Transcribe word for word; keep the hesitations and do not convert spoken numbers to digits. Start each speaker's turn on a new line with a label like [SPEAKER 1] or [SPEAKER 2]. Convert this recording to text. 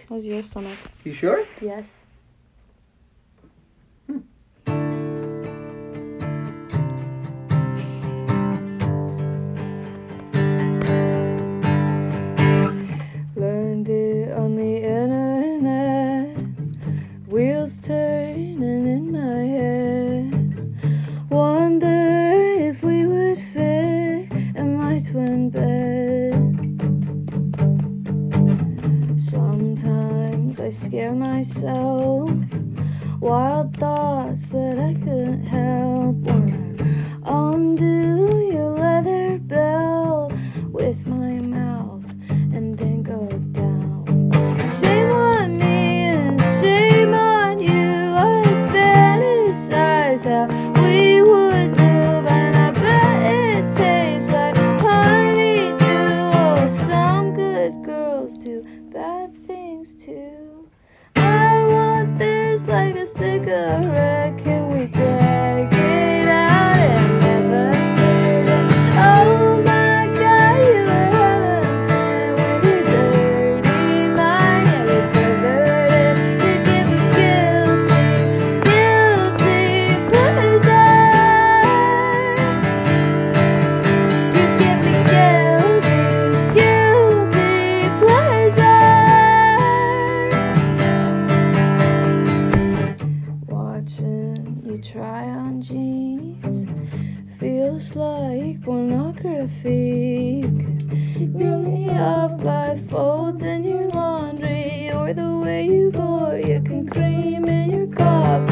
[SPEAKER 1] How's your stomach?
[SPEAKER 2] You sure?
[SPEAKER 1] Yes.
[SPEAKER 2] Hmm.
[SPEAKER 1] Learned it on the internet. Wheels turning in my head. Wonder if we would fit in my twin bed. Sometimes I scare myself. Wild thoughts that I couldn't help. Wanna undo your leather belt with my mouth and then go down. Shame on me and shame on you. I fantasize how we would move, and I bet it tastes like honeydew. Oh, some good girls do bad things too. I want this like a cigarette. Can we drag it out and never fade it? Oh my God, you were heaven sent with your dirty mind. Yeah, we perverted. You give me guilty, guilty pleasure. You give me guilty, guilty pleasure. Watching you try on jeans feels like pornography. You could get me off by folding your laundry, or the way you pour your cream in your coffee.